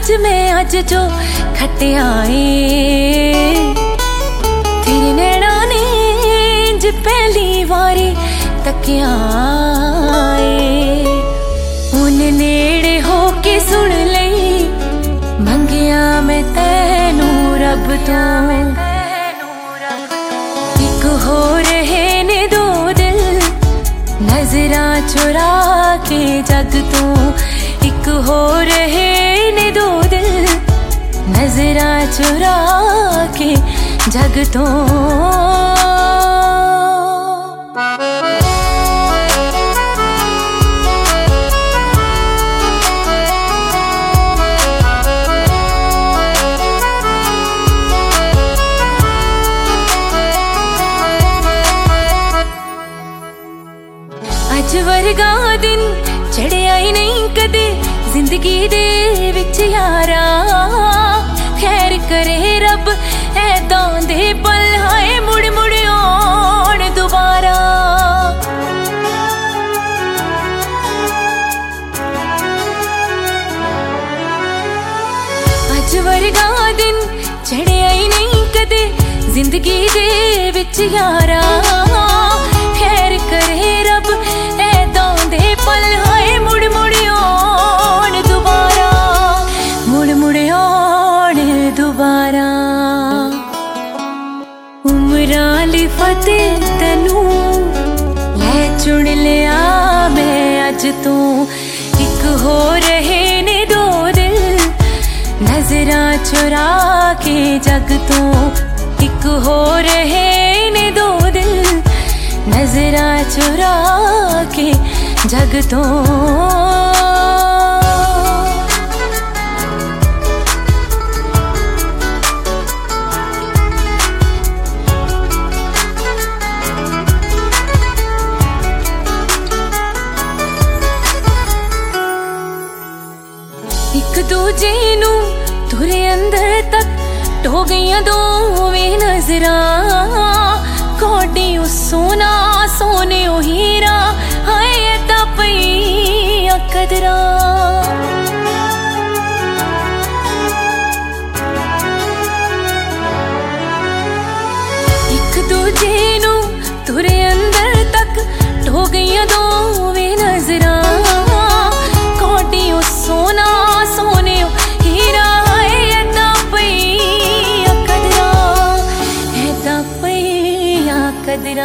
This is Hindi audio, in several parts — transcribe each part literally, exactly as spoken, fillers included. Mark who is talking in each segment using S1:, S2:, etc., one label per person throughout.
S1: च मैं अज जो खटिया ए तेरे नैना ने ज पहली वारी तकिया ए हुन नेड़े हो के सुन लई मंगिया मैं तैनू रब तो एक हो रहे ने दो दिल नजरा चुरा के जग तो एक हो रहे ने दो दिल नजरा चुरा के जग तो अज वर्गा दिन चढ़िया ही नहीं कदे जिंदगी दे विच यारा खैर करे रब ऐदां दे पल हाए मुड़ मुड़ आउण दोबारा अज वर्गा दिन चढ़िया ही नहीं कदे जिंदगी दे विच यारा खैर करे रब ऐदां दे पल हाए मुड़ मुड़ आउण दोबारा मुड़ मुड़ आउण दोबारा उमरां ली फतेह तैनू लै चुन लिया मैं अज तू एक हो रहे ने दो दिल नजरा चुरा के जग तो एक हो रहे ने दो दिल नजरा चुरा के जग तो एक दूजे नू तुरे अंदर तक ढो गईयां दोवें नजरा कोडी ओ सोना सोने ओ हीरा हाय ऐदा पईया कदरा एक दूजे नू तुरे अंदर तक ढो गईयां दोवें नजरा कोडी ओ सोना सोने ओ हीरा हाय ऐदा पईया कदरा ऐदा पईया कदरा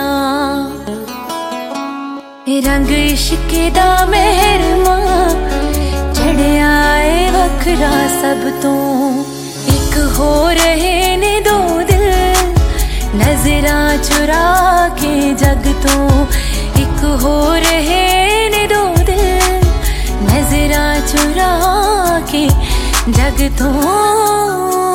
S1: रंग इश्के दा मेहरमा चढ़िया ए वखरा सब तो एक हो रहे ने दो दिल नजरा चुरा के जग तो एक हो रहे ने दो दिल नजरा चुरा के जग तो